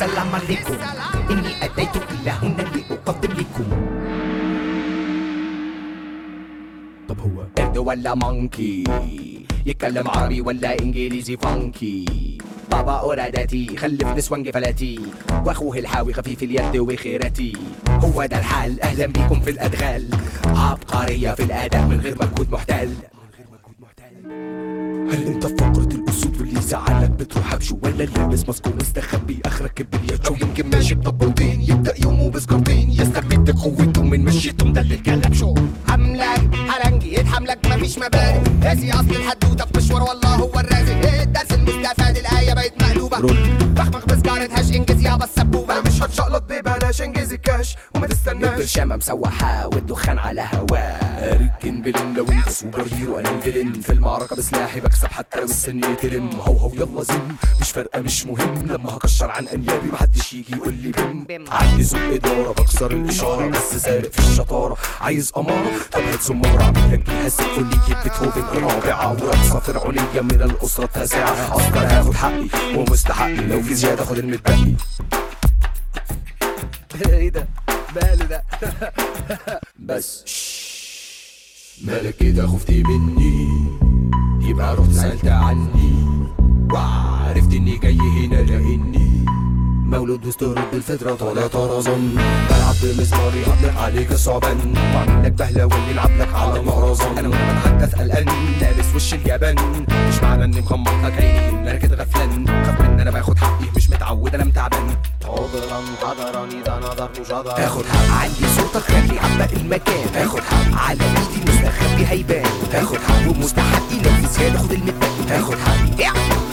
السلام عليكم، إني أتيت إلى هنا لأقدم لكم. طب هو قرد ولا مونكي؟ يتكلم عربي ولا إنجليزي فانكي؟ بابا أورادتي خلف نسوان جفلاتي، واخوه الحاوي خفيف اليد وخيرتي. هو ده الحال، اهلا بيكم في الادغال، عبقرية في الاداء من غير مجهود محتل. هل انت في فقرة الاسود واللي زعلك بتروح حبشه، ولا لابس ماسك ومستخبي اخرك كبريات؟ شو يمكن ماشي بطبلتين يبدا يومه بسكرتين، يستمد قوته من مشيته مدلل كلبشه. حملك حلنجي يتحملك مفيش مبادئ، هذه اصل الحدوته في مشوار والله هو الرازق. الدرس المستفاد الايه بقت مقلوبه، بخمخ بسجارة هاش انجز يابا السبوبه. مش هتشقلط ببلاش انجز الكاش وما تستناش. البرشامه مسوحه والدخان على هواه، ركن بلن لو انت سوبر هيرو انا الفيلن، في المعركه بسلاحي بكسب حتى لو السن يترم. هو يلا زم مش فارقه مش مهم، لما هكشر عن انيابي محدش يجي يقول لي بم. عندي ذوق اداره بكسر الاشاره، بس سارق في الشطاره. عايز اماره طب هات زماره، اعمل لك جهاز سيمفونيكي بيتهوفن رابعه، ورقصه فرعونيه من الاسره التاسعه. اصلا هاخد حقي ومستحقي، لو في زياده خد المتبقي. ايه ده ماله ده؟ بس مالك كده خفتي مني؟ يبقى رحت سألت عني، وعرفت اني جاي هنا لاني مولود وسط رد الفطرة طالع طرزان. بلعب بمسماري اطلق عليك الصعبان، واعمل لك بهلة واللي يلعب لك على المهرزان. انا وانا بتحدث قلقان لابس وش اليابان، مش معنى اني مغمض لك عيني ان انا كده غفلان. خاف من انا باخد حقي مش متعود انا متعبان. عذرا حضرني ده نظرته جدر، اخد حق عندي صوتك خلي عبق المكان. اخد حق على ايدي مستخبي هيبان، اخد حق ومستحقي لو في زيادة خد المتبقي. اخد حقي